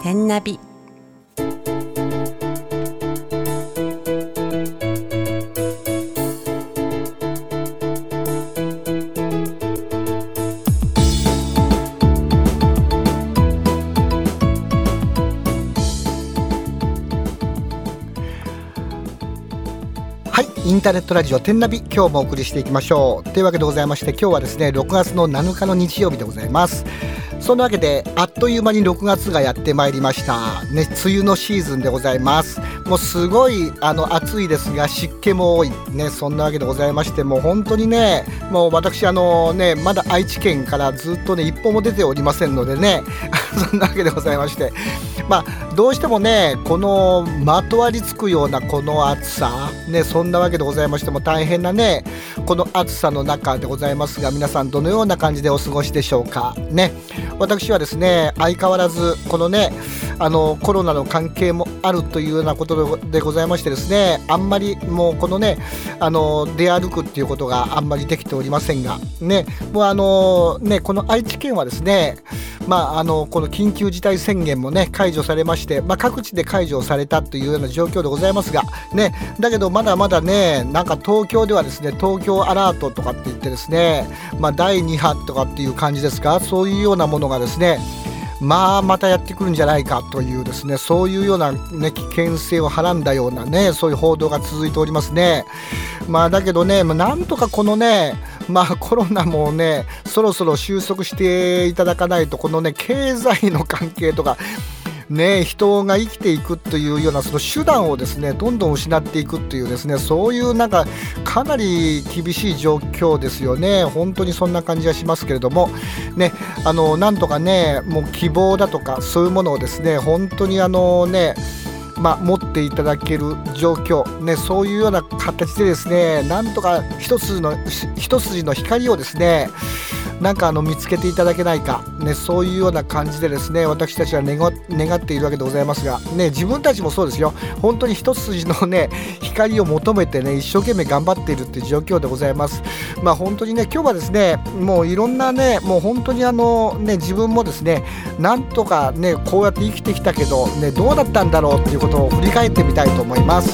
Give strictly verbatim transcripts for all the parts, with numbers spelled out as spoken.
天ナビ。 はい、インターネットラジオ天ナビ、今日もお送りしていきましょう。というわけでございまして、今日はですねろくがつのなのかの日曜日でございます。そんなわけであっという間にろくがつがやってまいりましたね。梅雨のシーズンでございます。もうすごいあの暑いですが湿気も多いね。そんなわけでございまして、もう本当にね、もう私あのねまだ愛知県からずっとね一歩も出ておりませんのでねそんなわけでございまして、まあどうしてもねこのまとわりつくようなこの暑さね、そんなわけでございましても大変なねこの暑さの中でございますが、皆さんどのような感じでお過ごしでしょうかね。私はですね相変わらずこのねあのコロナの関係もあるというようなことでございましてですね、あんまりもうこのねあの出歩くっていうことがあんまりできておりませんがね、もうあのねこの愛知県はですね、まああのこの緊急事態宣言もね解除されまして、まあ、各地で解除されたというような状況でございますがね、だけどまだまだねなんか東京ではですね東京アラートとかって言ってですね、まあ、だいに波とかっていう感じですか、そういうようなものがですねまあまたやってくるんじゃないかというですね、そういうような、ね、危険性をはらんだようなねそういう報道が続いておりますね。まあだけどね、まあ、なんとかこのねまあコロナもねそろそろ収束していただかないと、このね経済の関係とかね、人が生きていくというようなその手段をですねどんどん失っていくというですね、そういうなんかかなり厳しい状況ですよね。本当にそんな感じがしますけれどもね、あのなんとかねもう希望だとかそういうものをですね本当にあのねまあ、持っていただける状況、ね、そういうような形でですねなんとか一筋の一筋の光をですねなんかあの見つけていただけないか、ね、そういうような感じでですね私たちは願、願っているわけでございますが、ね、自分たちもそうですよ。本当に一筋のね光を求めてね一生懸命頑張っているっていう状況でございます。まあ本当にね今日はですねもういろんなねもう本当にあのね自分もですねなんとかねこうやって生きてきたけどねどうだったんだろうっていうことを振り返ってみたいと思います。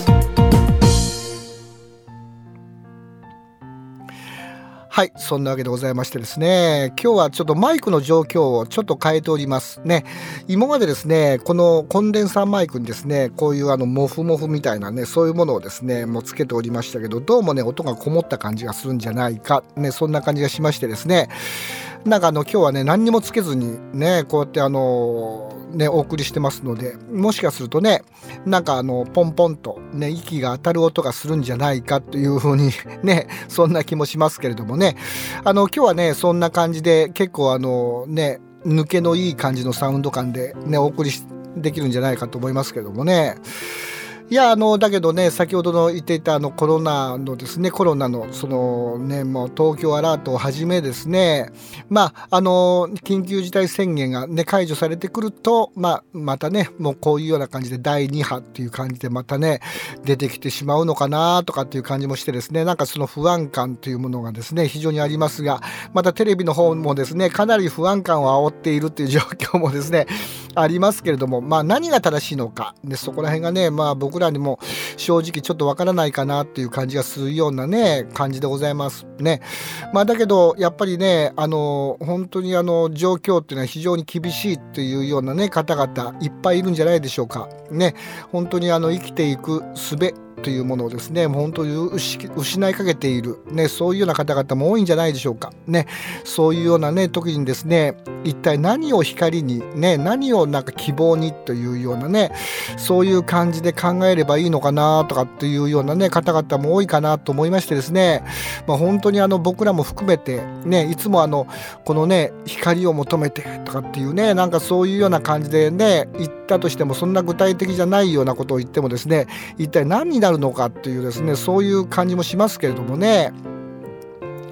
はい、そんなわけでございましてですね、今日はちょっとマイクの状況をちょっと変えておりますね。今までですねこのコンデンサーマイクにですねこういうあのモフモフみたいなねそういうものをですねもうつけておりましたけど、どうもね音がこもった感じがするんじゃないかね、そんな感じがしましてですね、なんかあの今日はね何にもつけずにねこうやってあのねお送りしてますので、もしかするとねなんかあのポンポンとね息が当たる音がするんじゃないかというふうにねそんな気もしますけれどもね、あの今日はねそんな感じで結構あのね抜けのいい感じのサウンド感でねお送りできるんじゃないかと思いますけれどもね。いやあのだけどね先ほどの言っていたあのコロナのですねコロナのそのねもう東京アラートをはじめですね、まああの緊急事態宣言がね解除されてくると、まあまたねもうこういうような感じでだいに波っていう感じでまたね出てきてしまうのかなとかっていう感じもしてですね、なんかその不安感というものがですね非常にありますが、またテレビの方もですねかなり不安感を煽っているという状況もですねありますけれども、まあ何が正しいのかでそこら辺がねまあ僕僕らにも正直ちょっとわからないかなっていう感じがするようなね感じでございますね。まあだけどやっぱりねあの本当にあの状況っていうのは非常に厳しいというようなね方々いっぱいいるんじゃないでしょうかね。本当にあの生きていく術というものをですね本当に失いかけている、ね、そういうような方々も多いんじゃないでしょうかね。そういうようなね時にですね一体何を光にね何をなんか希望にというようなねそういう感じで考えればいいのかなとかっていうようなね方々も多いかなと思いましてですね、まあ、本当にあの僕らも含めてねいつもあのこのね光を求めてとかっていうねなんかそういうような感じでね言ったとしてもそんな具体的じゃないようなことを言ってもですね一体何になるのかっていうですねそういう感じもしますけれどもね。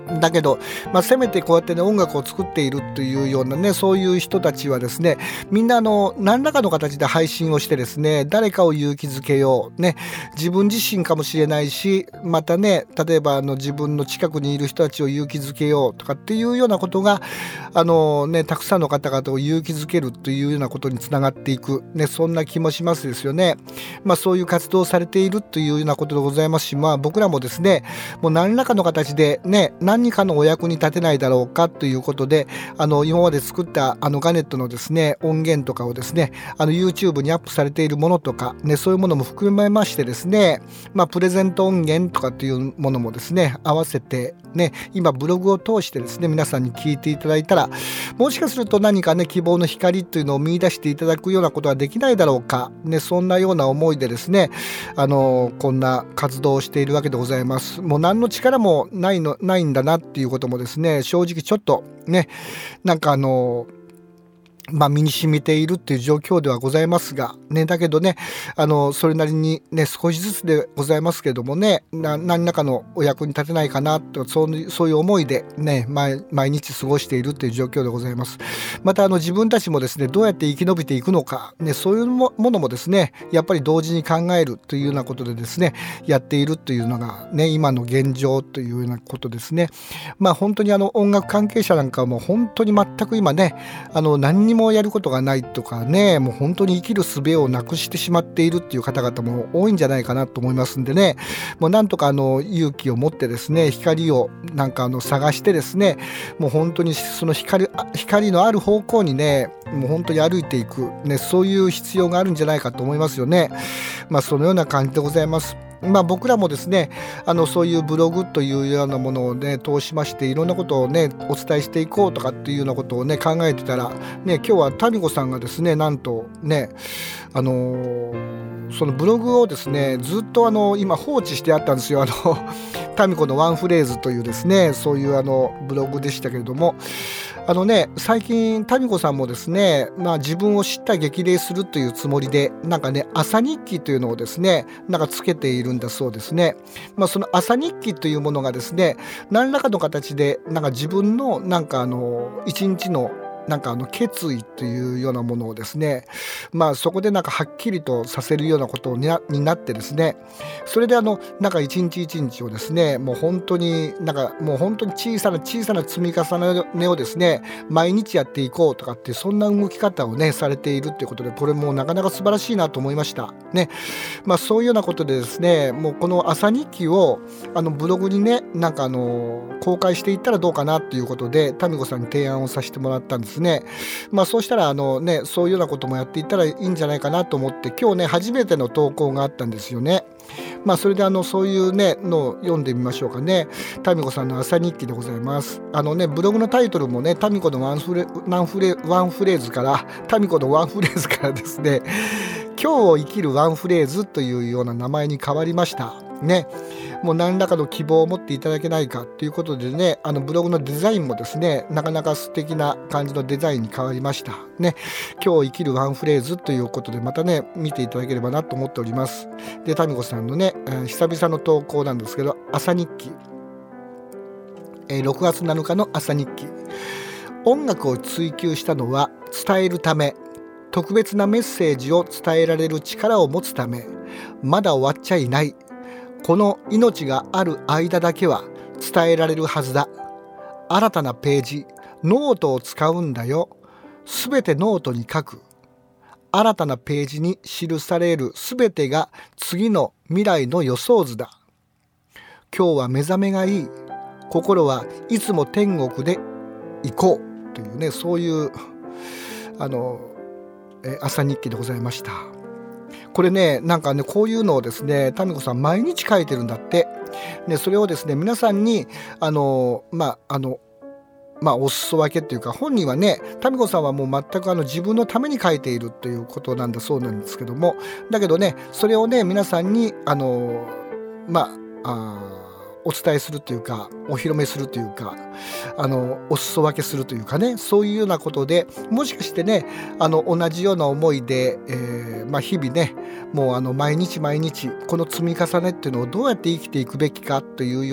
だけど、まあ、せめてこうやってね音楽を作っているというようなねそういう人たちはですね、みんなあの何らかの形で配信をしてですね、誰かを勇気づけようね、自分自身かもしれないし、またね例えばあの自分の近くにいる人たちを勇気づけようとかっていうようなことがあのねたくさんの方々を勇気づけるというようなことにつながっていくね、そんな気もしますですよね。まあそういう活動をされているというようなことでございますし、まあ僕らもですねもう何らかの形でね何かのお役に立てないだろうかということで、あの今まで作ったあのガネットのですね音源とかをですねあの YouTube にアップされているものとかね、そういうものも含めましてですね、まあプレゼント音源とかっていうものもですね合わせてね今ブログを通してですね皆さんに聞いていただいたら、もしかすると何かね希望の光というのを見出していただくようなことはできないだろうかね、そんなような思いでですねあのこんな活動をしているわけでございます。もう何の力もないのないんだなっていうこともですね正直ちょっとねなんかあのまあ、身に染みているっていう状況ではございますがね、だけどねあのそれなりにね少しずつでございますけれどもね、な何らかのお役に立てないかなとそういう、そういう思いでね 毎, 毎日過ごしているという状況でございます。またあの自分たちもですねどうやって生き延びていくのか、ね、そういうものもですねやっぱり同時に考えるというようなことでですねやっているというのがね今の現状というようなことですね。まあ本当にあの音楽関係者なんかも本当に全く今ねあの何にもやることがないとかね、もう本当に生きる術をなくしてしまっているっていう方々も多いんじゃないかなと思いますんでね、もうなんとかあの勇気を持ってですね光をなんかあの探してですね、もう本当にその光、光のある方向にねもう本当に歩いていくね、そういう必要があるんじゃないかと思いますよね。まあそのような感じでございます。まあ、僕らもですねあのそういうブログというようなものをね通しましていろんなことをねお伝えしていこうとかっていうようなことをね考えてたらね、今日はタミコさんがですねなんとねあのー、そのブログをですねずっとあの今放置してあったんですよ。あのタミコのワンフレーズというですねそういうあのブログでしたけれども、あのね最近タミコさんもですね、まあ、自分を知った激励するというつもりでなんかね朝日記というのをですねなんかつけているんだそうですね。まあ、その朝日記というものがですね何らかの形でなんか自分のなんかあの一日のなんかあの決意というようなものをですね、まあそこでなんかはっきりとさせるようなことに な, になってですね、それであのなんか一日一日をですねもう本当になんかもう本当に小さな小さな積み重ねをですね毎日やっていこうとかってそんな動き方をねされているっていうことで、これもなかなか素晴らしいなと思いましたね。まあそういうようなことでですねもうこの朝日記をあのブログにねなんかあの公開していったらどうかなっていうことでタミコさんに提案をさせてもらったんですね。まあそうしたらあのねそういうようなこともやっていったらいいんじゃないかなと思って今日ね初めての投稿があったんですよね。まあそれであのそういうねのを読んでみましょうかね。タミコさんの朝日記でございます。あのねブログのタイトルもねタミコのワンフレワンフレワンフレーズからタミコのワンフレーズからですね今日を生きるワンフレーズというような名前に変わりましたね。もう何らかの希望を持っていただけないかということでね、あのブログのデザインもですねなかなか素敵な感じのデザインに変わりましたね。今日生きるワンフレーズということでまたね見ていただければなと思っております。でタミコさんのね、えー、久々の投稿なんですけど朝日記、えー、ろくがつなのかの朝日記。音楽を追求したのは伝えるため、特別なメッセージを伝えられる力を持つため、まだ終わっちゃいない、この命がある間だけは伝えられるはずだ、新たなページノートを使うんだよ、すべてノートに書く、新たなページに記されるすべてが次の未来の予想図だ、今日は目覚めがいい、心はいつも天国で行こうというね、そういうあの朝日記でございました。これねなんかねこういうのをですねタミコさん毎日書いてるんだって、ね、それをですね皆さんにあのまああのまあお裾分けっていうか、本人はねタミコさんはもう全くあの自分のために書いているということなんだそうなんですけども、だけどねそれをね皆さんにあのまああお伝えするというかお披露目するというかあのお裾分けするというかね、そういうようなことでもしかしてねあの同じような思いで、えーまあ、日々ねもうあの毎日毎日この積み重ねっていうのをどうやって生きていくべきかというような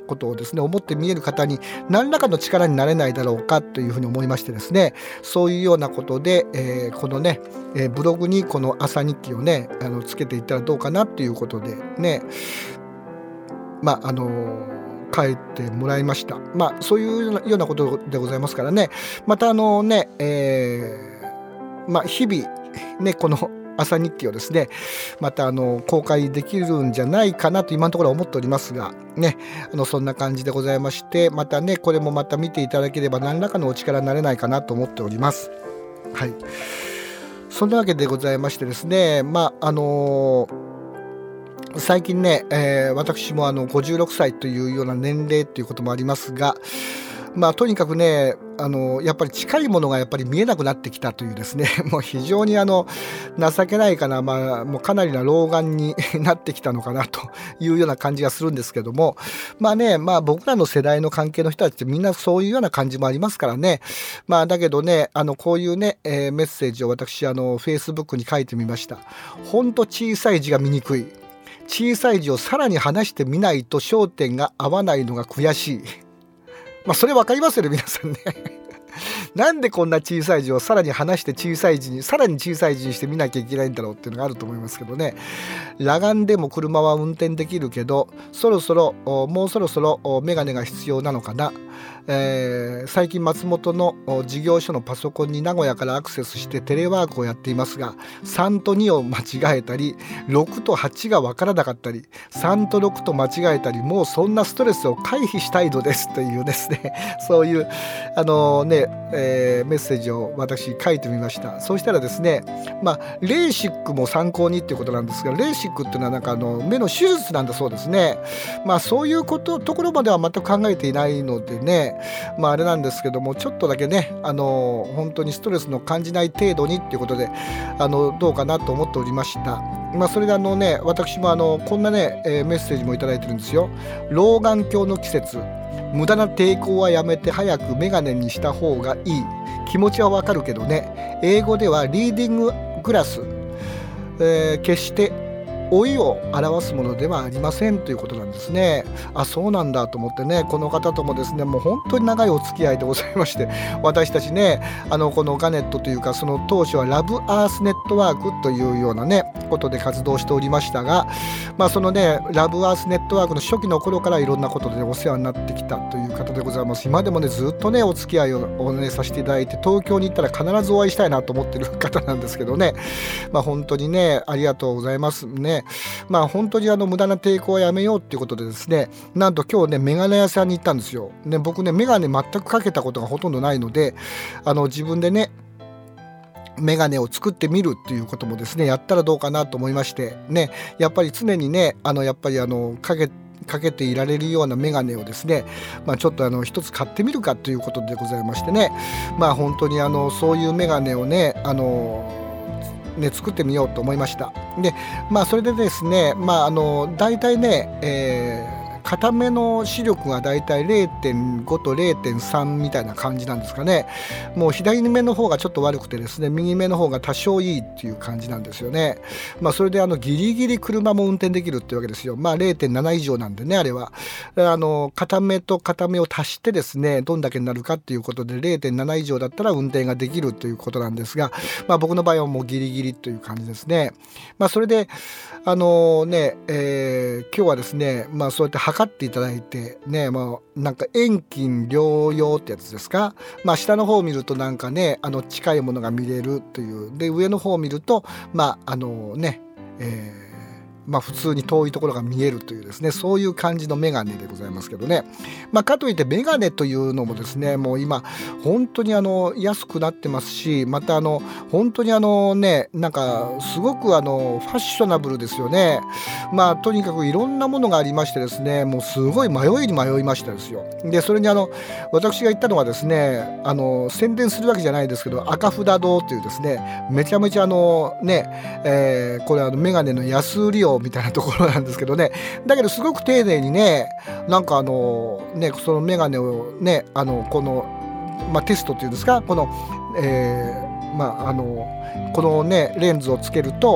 ことをですね思って見える方に何らかの力になれないだろうかというふうに思いましてですね、そういうようなことで、えー、このね、えー、ブログにこの朝日記をねあのつけていったらどうかなということでね、まああのー書いてもらいました。まあそういうようなことでございますからね、またあのね、えー、まあ日々ねこの朝日記をですねまたあの公開できるんじゃないかなと今のところは思っておりますがね、あのそんな感じでございまして、またねこれもまた見ていただければ何らかのお力になれないかなと思っております。はい、そんなわけでございましてですね、まああのー最近ね、えー、私もあのごじゅうろくさいというような年齢ということもありますが、まあとにかくねあのやっぱり近いものがやっぱり見えなくなってきたというですねもう非常にあの情けないかな、まあもうかなりな老眼になってきたのかなというような感じがするんですけども、まあねまあ僕らの世代の関係の人たちってみんなそういうような感じもありますからね、まあだけどねあのこういうね、えー、メッセージを私あの Facebook に書いてみました。ほんと小さい字が見にくい、小さい字をさらに離してみないと焦点が合わないのが悔しい。まあそれ分かりますよね皆さんねなんでこんな小さい字をさらに離して小さい字にさらに小さい字にして見なきゃいけないんだろうっていうのがあると思いますけどね。裸眼でも車は運転できるけどそろそろもうそろそろメガネが必要なのかな。えー、最近松本の事業所のパソコンに名古屋からアクセスしてテレワークをやっていますが、さんとにを間違えたりろくとはちが分からなかったりさんとろくと間違えたり、もうそんなストレスを回避したいのですというですねそういうあのね、えー、メッセージを私書いてみました。そうしたらですね、まあレーシックも参考にっていうことなんですが、レーシックっていうのはなんかあの目の手術なんだそうですね。まあそういうことところまでは全く考えていないのでね、まああれなんですけども、ちょっとだけねあの本当にストレスの感じない程度にっていうことであのどうかなと思っておりました。まあそれであのね私もあのこんなね、えー、メッセージもいただいてるんですよ。老眼鏡の季節、無駄な抵抗はやめて早くメガネにした方がいい。気持ちはわかるけどね。英語ではリーディンググラス、えー、決して老いを表すものではありませんということなんですね。あ、そうなんだと思ってね、この方ともですねもう本当に長いお付き合いでございまして、私たちねあのこのガネットというかその当初はラブアースネットワークというようなねことで活動しておりましたが、まあそのねラブアースネットワークの初期の頃からいろんなことでお世話になってきたという方でございます。今でもねずっとねお付き合いをお、ね、させていただいて、東京に行ったら必ずお会いしたいなと思ってる方なんですけどね、まあ本当にねありがとうございますね。まあ本当にあの無駄な抵抗はやめようっていうことでですね、なんと今日ねメガネ屋さんに行ったんですよ。ね、僕ねメガネ全くかけたことがほとんどないので、あの自分でねメガネを作ってみるっていうこともですねやったらどうかなと思いましてね、やっぱり常にねあのやっぱりあのかけかけていられるようなメガネをですね、まあ、ちょっとあの一つ買ってみるかということでございましてね、まあ本当にあのそういうメガネをねあのね、作ってみようと思いました。で、まあそれでですね、まああのだいたいね、えー片目の視力がだいたい れいてんご と れいてんさん みたいな感じなんですかね。もう左目の方がちょっと悪くてですね、右目の方が多少いいっていう感じなんですよね。まあそれであのギリギリ車も運転できるってわけですよ。まあ れいてんなな 以上なんでね、あれはあの片目と片目を足してですねどんだけになるかっていうことで れいてんなな 以上だったら運転ができるということなんですが、まあ僕の場合はもうギリギリという感じですね。まあそれであのね、えー、今日はですねまあそうやって測っていただいてね、まあなんか遠近両用ってやつですか。まあ下の方を見るとなんかねあの近いものが見れるというで、上の方を見るとまああのね、えーまあ普通に遠いところが見えるというですね、そういう感じのメガネでございますけどね。まあかといってメガネというのもですねもう今本当にあの安くなってますし、またあの本当にあのねなんかすごくあのファッショナブルですよね。まあとにかくいろんなものがありましてですね、もうすごい迷いに迷いましたですよ。でそれにあの私が言ったのはですね、あの宣伝するわけじゃないですけど赤札堂というですねめちゃめちゃあのね、えー、これあのメガネの安売りをみたいなところなんですけどね、だけどすごく丁寧にねなんかあのねそのメガネをねあのこの、まあ、テストっていうんですか、この、えー、まああのこのねレンズをつけると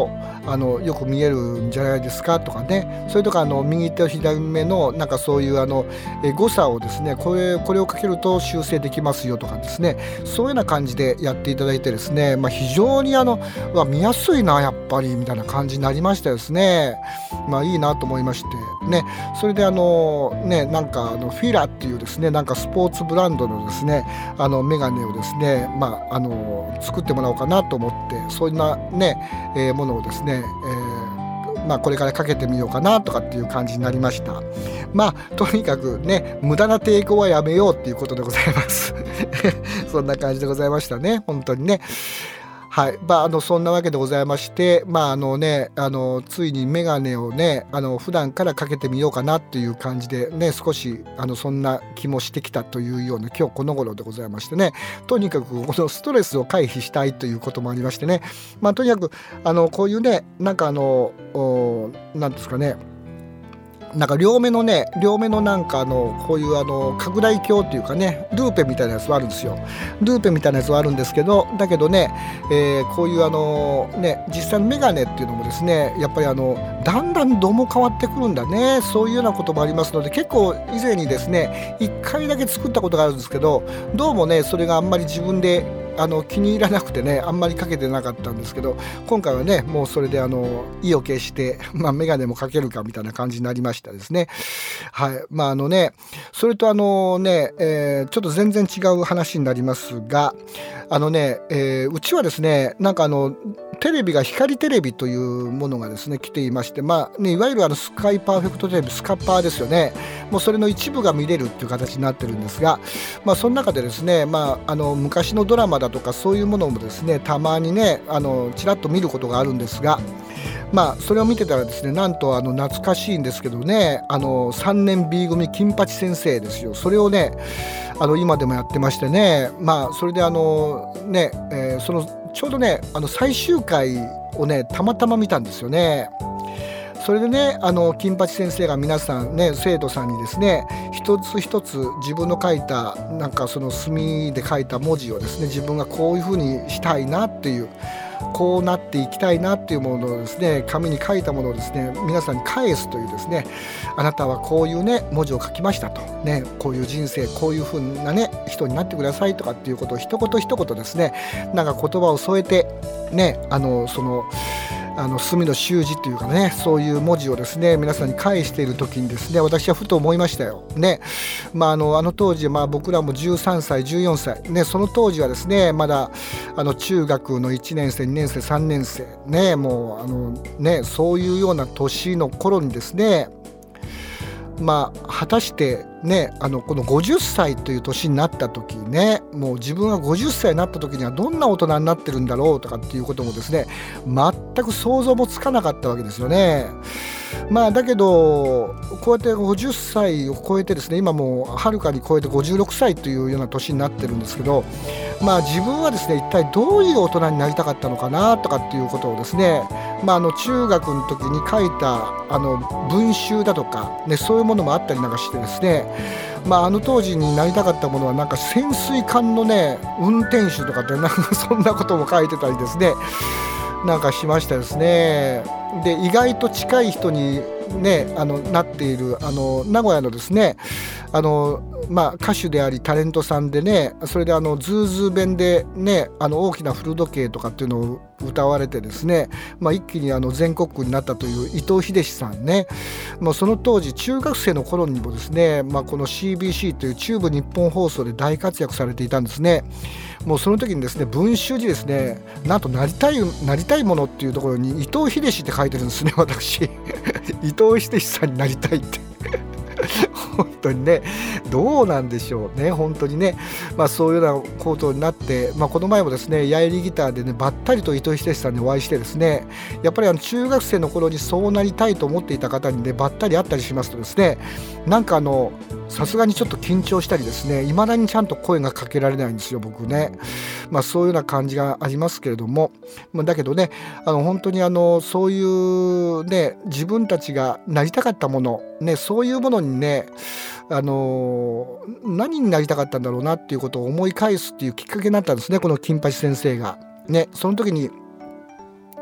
あのよく見えるんじゃないですかとかね、それとかあの右手と左目のなんかそういうあのえ誤差をですね、これこれをかけると修正できますよとかですね、そういうような感じでやっていただいてですね、まあ、非常にあのわ見やすいなやっぱりみたいな感じになりましたですね。まあいいなと思いましてね、それであのねなんかあのフィラっていうですねなんかスポーツブランドのですねあのメガネをですねまああの作ってもらおうかなと思って、そんなね、えーものをですね、えーまあ、これからかけてみようかなとかっていう感じになりました。まあとにかくね無駄な抵抗はやめようっていうことでございますそんな感じでございましたね、本当にね。はい、まあ、あのそんなわけでございまして、まああのね、あのついにメガネをねあの普段からかけてみようかなっていう感じでね、少しあのそんな気もしてきたというような今日この頃でございましてね、とにかくこのストレスを回避したいということもありましてね、まあ、とにかくあのこういうねなんかあのなんですかね、なんか両目のね両目のなんかあのこういうあの拡大鏡っていうかね、ルーペみたいなやつはあるんですよ。ルーペみたいなやつはあるんですけど、だけどね、えーこういうあのね実際のメガネっていうのもですね、やっぱりあのだんだん度も変わってくるんだね、そういうようなこともありますので、結構以前にですねいっかいだけ作ったことがあるんですけど、どうもねそれがあんまり自分であの気に入らなくてね、あんまりかけてなかったんですけど、今回はねもうそれであの意を決して、まあ、メガネもかけるかみたいな感じになりましたですね。はい、まああのねそれとあのね、えーちょっと全然違う話になりますが、あのね、えーうちはですねなんかあのテレビが光テレビというものがですね来ていまして、まあね、いわゆるあのスカイパーフェクトテレビ、スカッパーですよね。もうそれの一部が見れるっていう形になってるんですが、まあ、その中でですね、まあ、あの昔のドラマだとかそういうものもですねたまにねあのちらっと見ることがあるんですが、まあそれを見てたらですね、なんとあの懐かしいんですけどね、あのさんねん B 組金八先生ですよ。それをねあの今でもやってましてね、まあそれであのね、えーそのちょうどねあの最終回をねたまたま見たんですよね。それでねあの金八先生が皆さんね生徒さんにですね一つ一つ自分の書いたなんかその墨で書いた文字をですね、自分がこういうふうにしたいなっていう、こうなっていきたいなっていうものをですね紙に書いたものをですね皆さんに返すというですね、あなたはこういうね文字を書きましたとね、こういう人生こういう風なね人になってくださいとかっていうことを一言一言ですねなんか言葉を添えてね、あのそのあの墨の習字というかね、そういう文字をですね皆さんに返している時にですね、私はふと思いましたよね。まああのあの当時、まあ、僕らもじゅうさんさいじゅうよんさいね、その当時はですねまだあの中学のいちねん生にねん生さんねん生ね、もうあのねそういうような年の頃にですね、まあ果たしてねあのこのごじゅっさいという年になった時にね、もう自分がごじゅっさいになった時にはどんな大人になってるんだろうとかっていうこともですね全く想像もつかなかったわけですよね。まあだけどこうやってごじゅっさいを超えてですね、今もうはるかに超えてごじゅうろくさいというような年になってるんですけど、まあ自分はですね一体どういう大人になりたかったのかなとかっていうことをですね、まああの中学の時に書いたあの文集だとかね、そういうものもあったりなんかしてですね、まああの当時になりたかったものはなんか潜水艦のね運転手とかってなんかそんなことも書いてたりですねなんかしましたですね。で意外と近い人にねあのなっているあの名古屋のですねあのまあ歌手でありタレントさんでね、それであのズーズー弁でねあの大きな古時計とかっていうのを歌われてですね、まあ、一気にあの全国区になったという伊藤秀志さんね、もうその当時中学生の頃にもですね、まあ、この シービーシー という中部日本放送で大活躍されていたんですね。もうその時にですね文集にですねなんとなりたいなりたいものっていうところに伊藤秀志って書いてるんですね私伊藤秀志さんになりたいって本当にねどうなんでしょうね本当にね、まあ、そういうようなことになって、まあ、この前もですねヤエリギターでねばったりと伊藤秀志さんにお会いしてですね、やっぱりあの中学生の頃にそうなりたいと思っていた方にねばったり会ったりしますとですね、なんかあのさすがにちょっと緊張したりですね、未だにちゃんと声がかけられないんですよ僕ね。まあそういうような感じがありますけれども、まあ、だけどねあの本当にあのそういうね自分たちがなりたかったものね、そういうものにねあの何になりたかったんだろうなっていうことを思い返すっていうきっかけになったんですね、この金八先生がね。その時に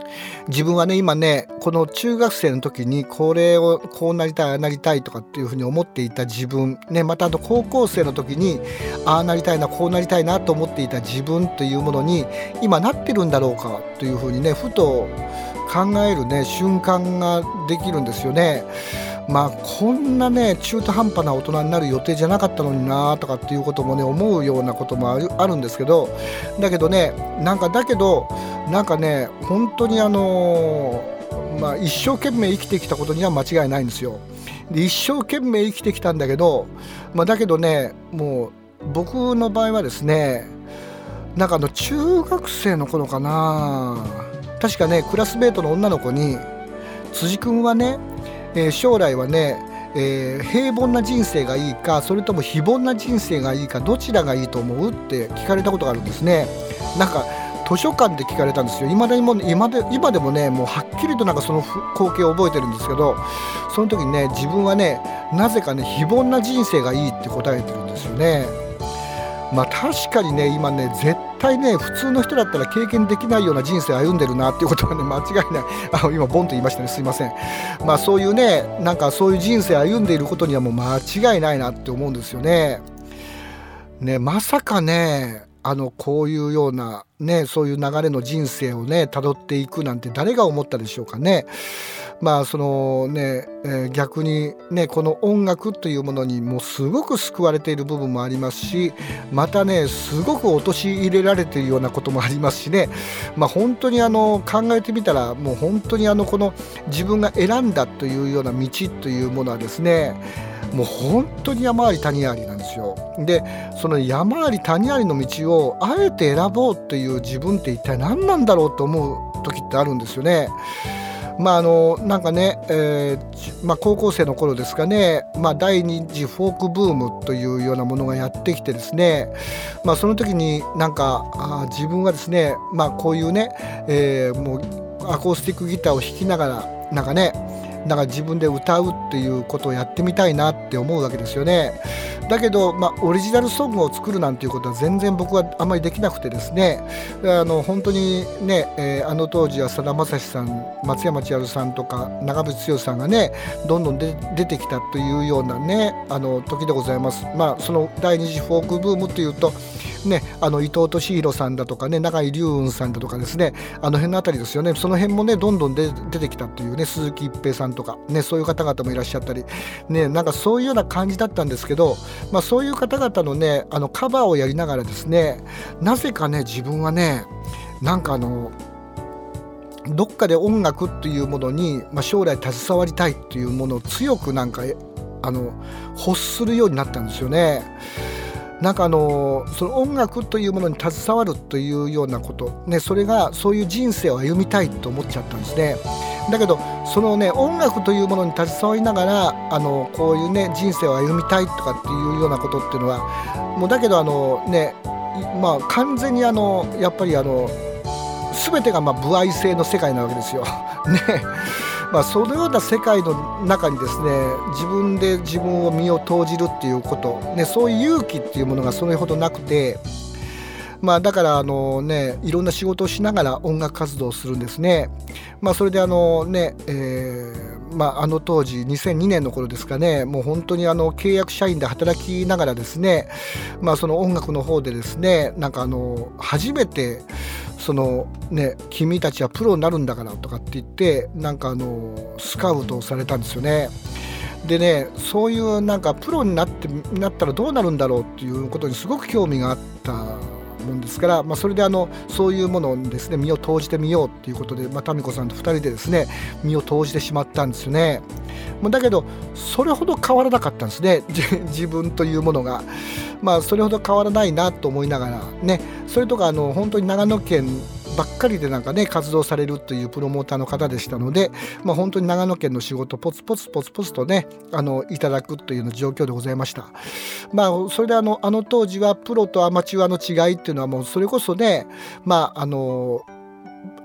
自分はね今ねこの中学生の時にこれをこうなりたいああなりたいとかっていうふうに思っていた自分ね、またあと高校生の時にああなりたいなこうなりたいなと思っていた自分というものに今なってるんだろうかというふうにねふと考えるね瞬間ができるんですよね。まあこんなね中途半端な大人になる予定じゃなかったのになとかっていうこともね思うようなこともある、あるんですけど、だけどねなんかだけどなんかね本当にあのまあ一生懸命生きてきたことには間違いないんですよ。で一生懸命生きてきたんだけど、まあ、だけどねもう僕の場合はですねなんかあの中学生の頃かな、確かねクラスメートの女の子に辻君はねえー、将来はね、えー、平凡な人生がいいかそれとも非凡な人生がいいかどちらがいいと思うって聞かれたことがあるんですね。なんか図書館で聞かれたんですよ。今でも今で今でもねもうはっきりとなんかその光景を覚えてるんですけど、その時にね自分はねなぜかね非凡な人生がいいって答えてるんですよね。まあ確かにね今ね絶対ね普通の人だったら経験できないような人生を歩んでるなっていうことはね間違いない。あの今ボンと言いましたね、すいません。まあそういうねなんかそういう人生を歩んでいることにはもう間違いないなって思うんですよね。ねまさかねあのこういうようなねそういう流れの人生をね辿っていくなんて誰が思ったでしょうかね。まあそのね、えー逆にねこの音楽というものにもうすごく救われている部分もありますし、またねすごく陥れられているようなこともありますしね、まあ本当にあの考えてみたらもう本当にあのこの自分が選んだというような道というものはですねもう本当に山あり谷ありなんですよ。でその山あり谷ありの道をあえて選ぼうという自分って一体何なんだろうと思う時ってあるんですよね。まああのなんかね、えーちまあ、高校生の頃ですかね、まあ、第二次フォークブームというようなものがやってきてですね、まあ、その時になんかあー自分はですね、まあ、こういうね、えーもうアコースティックギターを弾きながらなんかねなんか自分で歌うっていうことをやってみたいなって思うわけですよね。だけど、まあ、オリジナルソングを作るなんていうことは全然僕はあんまりできなくてですね、あの本当にね、えーあの当時はさだまさしさん、松山千春さんとか長渕剛さんがねどんどんで出てきたというようなねあの時でございます。まあその第二次フォークブームというとね、あの伊藤敏弘さんだとかね永井龍雲さんだとかですねあの辺のあたりですよね。その辺もねどんどんで出てきたというね鈴木一平さんとかねそういう方々もいらっしゃったりねなんかそういうような感じだったんですけど、まあ、そういう方々のねあのカバーをやりながらですねなぜかね自分はねなんかあのどっかで音楽というものに、まあ、将来携わりたいというものを強くなんかあの欲するようになったんですよね。なんかあのその音楽というものに携わるというようなこと、ね、それがそういう人生を歩みたいと思っちゃったんですね。だけどそのね音楽というものに携わりながらあのこういうね人生を歩みたいとかっていうようなことっていうのはもうだけどあのねまあ完全にあのやっぱりあの全てがまあ歩合制の世界なわけですよ。ねまあ、そのような世界の中にですね自分で自分を身を投じるっていうこと、ね、そういう勇気っていうものがそれほどなくて、まあ、だからあの、ね、いろんな仕事をしながら音楽活動をするんですね。まあ、それであのね、えーまあ、あの当時にせんにねんの頃ですかねもう本当にあの契約社員で働きながらですね、まあ、その音楽の方でですねなんかあの初めてそのね君たちはプロになるんだからとかって言ってなんかあのスカウトをされたんですよね。でねそういうなんかプロになってなったらどうなるんだろうっていうことにすごく興味があったもんですから、まあ、それであのそういうものにですね身を投じてみようっていうことで、まあ、民子さんとふたりでですね身を投じてしまったんですよね。もうだけどそれほど変わらなかったんですね自分というものが。まあそれほど変わらないなと思いながらね、それとかあの本当に長野県ばっかりでなんかね活動されるというプロモーターの方でしたので、まあ、本当に長野県の仕事ポツポツポツポツとねあのいただくというような状況でございました。まあそれであのあの当時はプロとアマチュアの違いっていうのはもうそれこそねまああの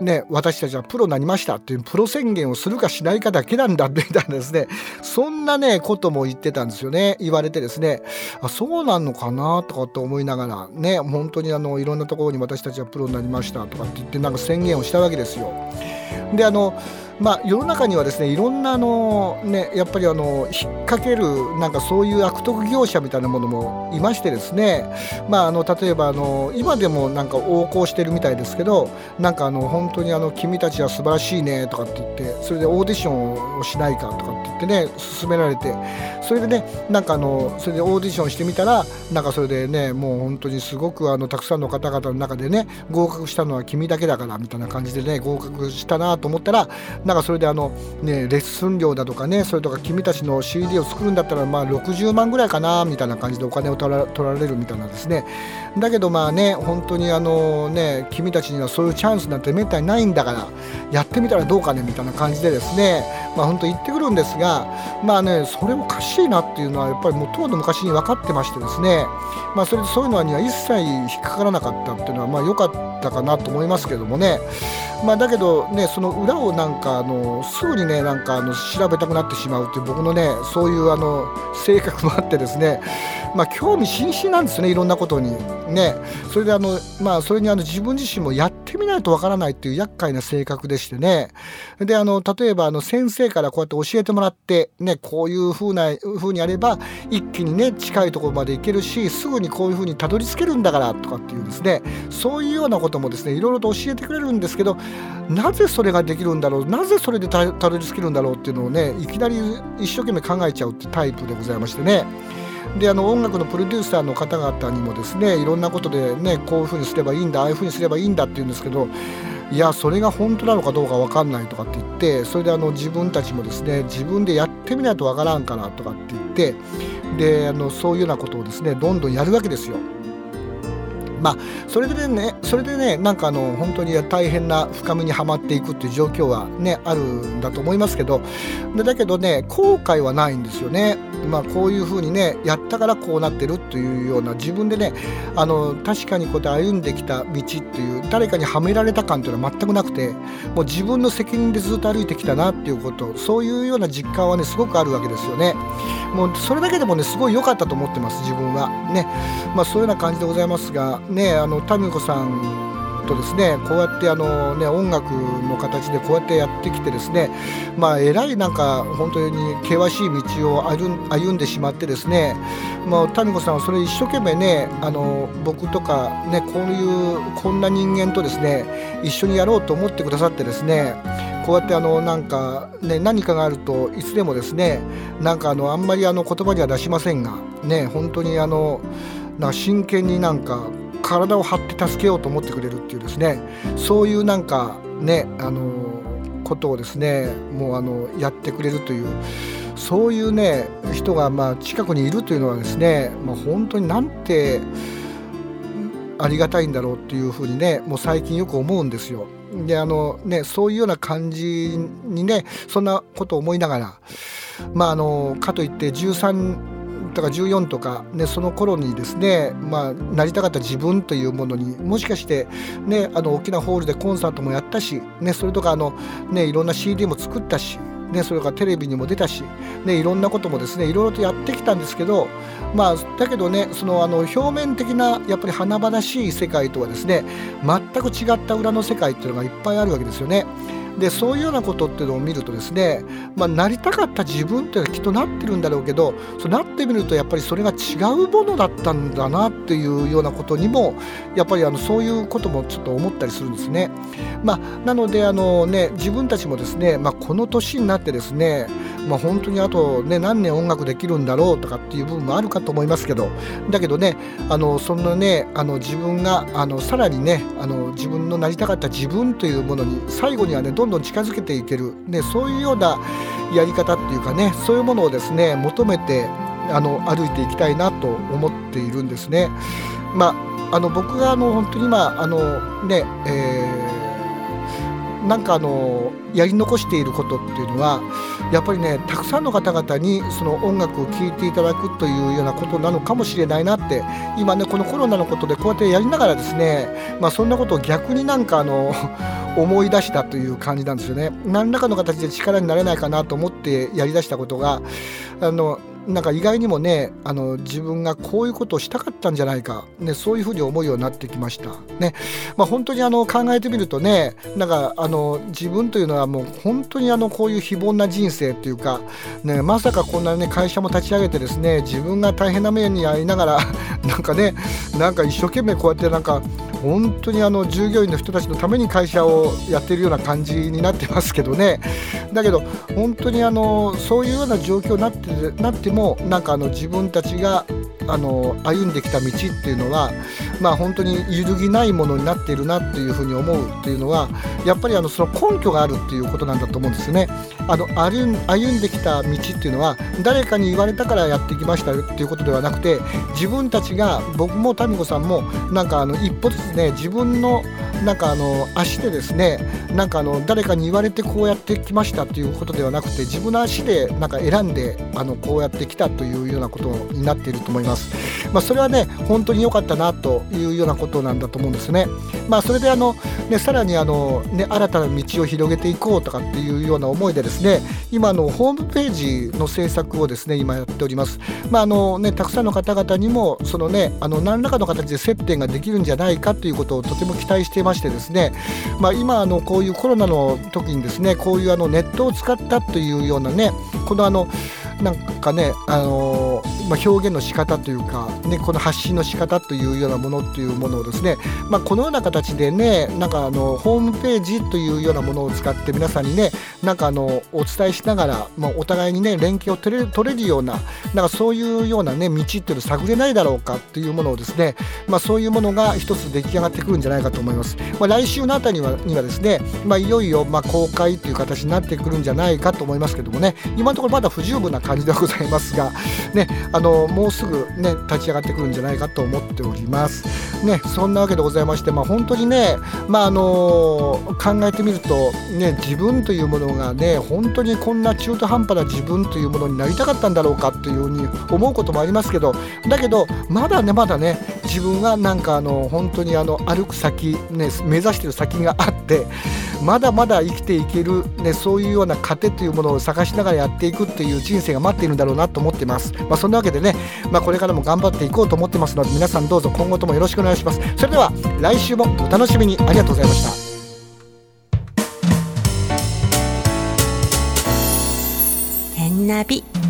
ね、私たちはプロになりましたっていうプロ宣言をするかしないかだけなんだみたいなですね、そんなねことも言ってたんですよね。言われてですね、あ、そうなのかなとかって思いながらね、本当にあのいろんなところに私たちはプロになりましたとかって言ってなんか宣言をしたわけですよ。であのまあ、世の中にはですねいろんなあの、ね、やっぱりあの引っ掛けるなんかそういう悪徳業者みたいなものもいましてですね、まあ、あの例えばあの今でもなんか横行してるみたいですけど、なんかあの本当にあの君たちは素晴らしいねとかって言って、それでオーディションをしないかとかって言ってね勧められて、それでねなんかあのそれでオーディションしてみたら、なんかそれでねもう本当にすごくあのたくさんの方々の中でね合格したのは君だけだからみたいな感じでね合格したなと思ったら、なんかそれであの、ね、レッスン料だとかね、それとか君たちの シーディー を作るんだったらまあろくじゅうまんぐらいかなみたいな感じでお金を取ら、取られるみたいなですね。だけどまあね本当にあのね君たちにはそういうチャンスなんてめったにないんだからやってみたらどうかねみたいな感じでですね、まあ本当言ってくるんですが、まあねそれおかしいなっていうのはやっぱりもうとうの昔に分かってましてですね、まあそれでそういうのには一切引っかからなかったっていうのはまあ良かったかなと思いますけどもね。まあ、だけどねその裏をなんかあのすぐにねなんかあの調べたくなってしまうっていう僕のねそういうあの性格もあってですね、まあ興味津々なんですねいろんなことにね。それであのまあそれにあの自分自身もやってみないとわからないっていう厄介な性格でしてね。であの例えばあの先生からこうやって教えてもらってね、こういう風な風にやれば一気にね近いところまで行けるし、すぐにこういう風にたどり着けるんだからとかっていうですね、そういうようなこともですねいろいろと教えてくれるんですけど、なぜそれができるんだろう、なぜそれで た, たどり着けるんだろうっていうのをねいきなり一生懸命考えちゃうっていうタイプでございましてね。であの音楽のプロデューサーの方々にもですねいろんなことでねこういう風にすればいいんだああいう風にすればいいんだって言うんですけど、いやそれが本当なのかどうか分かんないとかって言って、それであの自分たちもですね自分でやってみないと分からんからとかって言って、であのそういうようなことをですねどんどんやるわけですよ。まあそれでねそれでねなんかあの本当に大変な深みにはまっていくっていう状況はねあるんだと思いますけど、でだけどね後悔はないんですよね。まあこういうふうにねやったからこうなってるっていうような自分でねあの確かにこうやって歩んできた道っていう誰かにはめられた感というのは全くなくて、もう自分の責任でずっと歩いてきたなっていうこと、そういうような実感はねすごくあるわけですよね。もうそれだけでもねすごい良かったと思ってます自分はね。まあそういうような感じでございますがね、あのタミコさんとですねこうやってあのね音楽の形でこうやってやってきてですね、まあえらいなんか本当に険しい道を歩ん、歩んでしまってですね、まあタミコさんはそれ一生懸命ねあの僕とかねこういうこんな人間とですね一緒にやろうと思ってくださってですね、こうやってあのなんかね何かがあるといつでもですねなんかあのあんまりあの言葉には出しませんがね、本当にあのなんか真剣になんか体を張って助けようと思ってくれるっていうですね、そういうなんかねあのことをですねもうあのやってくれるという、そういうね人がまあ近くにいるというのはですね、まあ、本当になんてありがたいんだろうっていうふうにねもう最近よく思うんですよ。であのねそういうような感じにねそんなことを思いながら、まああのかといってじゅうさんとかじゅうよんとかねその頃にですね、まあなりたかった自分というものにもしかしてねあの大きなホールでコンサートもやったしね、それとかあのねいろんな シーディー も作ったしね、それからテレビにも出たし、ね、いろんなこともですねいろいろとやってきたんですけど、まあだけどねそのあの表面的なやっぱり華々しい世界とはですね全く違った裏の世界っていうのがいっぱいあるわけですよね。でそういうようなことっていうのを見るとですね、まあ、なりたかった自分っていうのはきっとなってるんだろうけど、そうなってみるとやっぱりそれが違うものだったんだなっていうようなことにもやっぱりあのそういうこともちょっと思ったりするんですね。まあ、なのであの、ね、自分たちもですね、まあ、この年になってですね、まあ、本当にあと、ね、何年音楽できるんだろうとかっていう部分もあるかと思いますけど、だけどねあのそんなねあの自分があのさらにねあの自分のなりたかった自分というものに最後にはねどんどん近づけていける、ね、そういうようなやり方っていうかねそういうものをですね求めてあの歩いていきたいなと思っているんですね。まあ、あの僕があの本当に今あのね、えー、なんかあのやり残していることっていうのはやっぱりねたくさんの方々にその音楽を聴いていただくというようなことなのかもしれないなって、今ねこのコロナのことでこうやってやりながらですね、まあ、そんなことを逆になんかあの思い出したという感じなんですよね。何らかの形で力になれないかなと思ってやりだしたことが、あのなんか意外にもねあの自分がこういうことをしたかったんじゃないか、ね、そういうふうに思うようになってきましたね。まあ、本当にあの考えてみるとね、なんかあの自分というのはもう本当にあのこういう非凡な人生というか、ね、まさかこんなね会社も立ち上げてですね、自分が大変な目に遭いながらなんかねなんか一生懸命こうやってなんか本当にあの従業員の人たちのために会社をやっているような感じになってますけどね。だけど本当にあのそういうような状況になってなってもなんかあの自分たちがあの歩んできた道っていうのは、まあ、本当に揺るぎないものになっているなっていうふうに思うっていうのは、やっぱりあのその根拠があるっていうことなんだと思うんですよね。あの歩ん、歩んできた道っていうのは誰かに言われたからやってきましたっていうことではなくて、自分たちが、僕も民子さんもなんかあの一歩ずつね自分のなんかあの足でですね、なんかあの誰かに言われてこうやってきましたっていうことではなくて、自分の足でなんか選んであのこうやってきたというようなことになっていると思います。まあ、それはね本当に良かったなというようなことなんだと思うんですね。まあ、それであの、ね、さらにあの、ね、新たな道を広げていこうとかっていうような思いでですね、今のホームページの制作をですね今やっております。まああのね、たくさんの方々にもその、ね、あの何らかの形で接点ができるんじゃないかということをとても期待していましてですね、まあ、今あのこういうコロナの時にですね、こういうあのネットを使ったというようなね、このあのなんかね、あのーまあ、表現の仕方というか、ね、この発信の仕方というようなものというものをですね、まあ、このような形でね、なんかあのホームページというようなものを使って皆さんにね、なんかあのお伝えしながら、まあ、お互いにね連携を取れる、取れるような、なんかそういうようなね道っていうのを探れないだろうかっていうものをですね、まあ、そういうものが一つ出来上がってくるんじゃないかと思います。まあ、来週のあたりには、にはですね、まあ、いよいよまあ公開という形になってくるんじゃないかと思いますけどもね、今のところまだ不十分な感じではございますが、ね、あのもうすぐ、ね、立ち上がってくるんじゃないかと思っております、ね。そんなわけでございまして、まあ、本当にね、まああの考えてみると、ね、自分というものがね本当にこんな中途半端な自分というものになりたかったんだろうかというように思うこともありますけど、だけどまだねまだね自分はなんかあの本当にあの歩く先、ね、目指している先があって、まだまだ生きていける、ね、そういうような糧というものを探しながらやっていくっていう人生が待っているんだろうなと思っています。まあ、そんなわけでね、まあ、これからも頑張っていこうと思ってますので、皆さんどうぞ今後ともよろしくお願いします。それでは来週もお楽しみに。ありがとうございました。 天ナビ。